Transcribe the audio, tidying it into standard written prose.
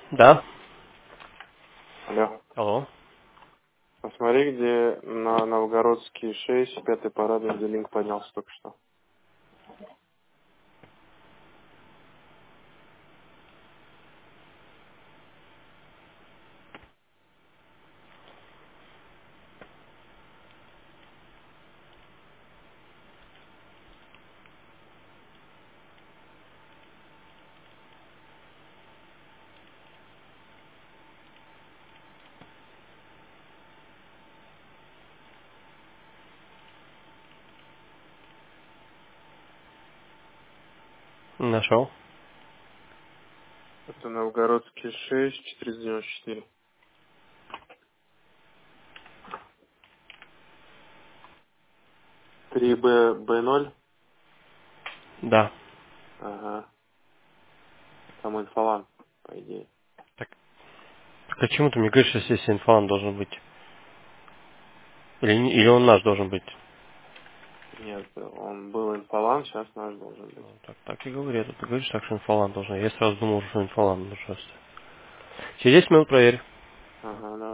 Да. Алло. Алло. Посмотри, где на Новгородский 6, пятый парадный, где линк поднялся только что. Нашел. Это Новгородский 6, 494. 3Б0. Да. Ага. Там инфолан, по идее. Так, так а чему ты мне говоришь, что здесь инфолан должен быть? Или он наш должен быть? Нет, он был инфолан, сейчас наш должен быть. Ну, так и говори. Ты говоришь так, что инфолан должен. Я сразу думал, что инфолан нужен. Через 10 минут проверь. Ага,